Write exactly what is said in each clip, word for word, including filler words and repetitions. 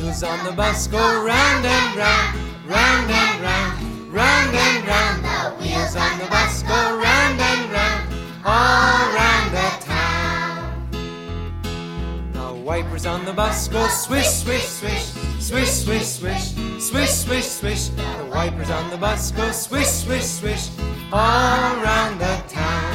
wheels on the bus go round and round, round and round, round and round. The wheels on the bus go round and round, all round the town. The wipers on the bus go swish, swish, swish, swish, swish, swish, swish, swish, swish. The wipers on the bus go swish, swish, swish, all round the town.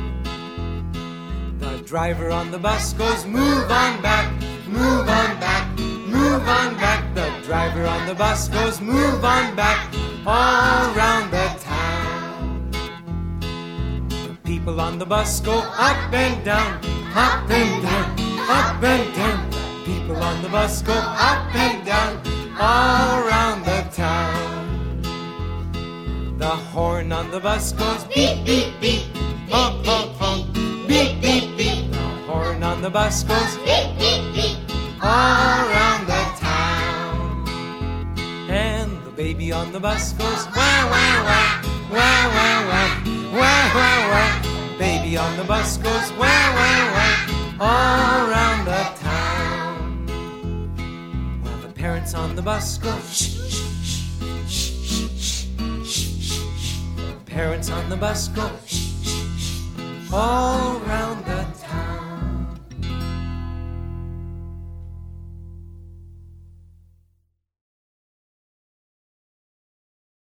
The driver on the bus goes move on back, move on back, move on back. The driver on the bus goes move on back, all round the town. The people on the bus go up and down, up and down, up and down. The people on the bus go up and down, all round the town. The horn on the bus goes beep, beep, beep, honk, honk, honk, beep, beep, beep. The horn on the bus goes beep, beep, beep, all round the town. And the baby on the bus goes wah, wah, wah, wah, wah, wah, wah, wah, wah. Baby on the bus goes wah, wah, wah, all round the town. While the parents on the bus go shh, shh, shh, shh, shh, shh, shh, shh. The parents on the bus go shh, shh, shh, all